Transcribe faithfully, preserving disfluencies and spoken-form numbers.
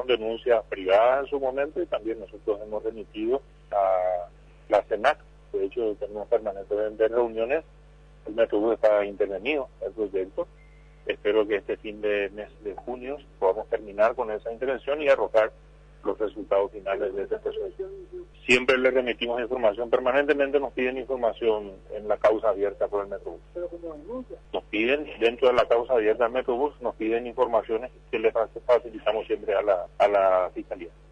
presentaron denuncias privadas en su momento y también nosotros hemos remitido a la CENAC. De hecho, tenemos permanentemente reuniones. El Metrobús está intervenido en el proyecto. Espero que este fin de mes de junio podamos terminar con esa intervención y arrojar los resultados finales de este proceso. Siempre le remitimos información, permanentemente nos piden información en la causa abierta por el Metrobús. Nos piden, dentro de la causa abierta del Metrobús, nos piden informaciones que les facilitamos siempre a la, a la Fiscalía.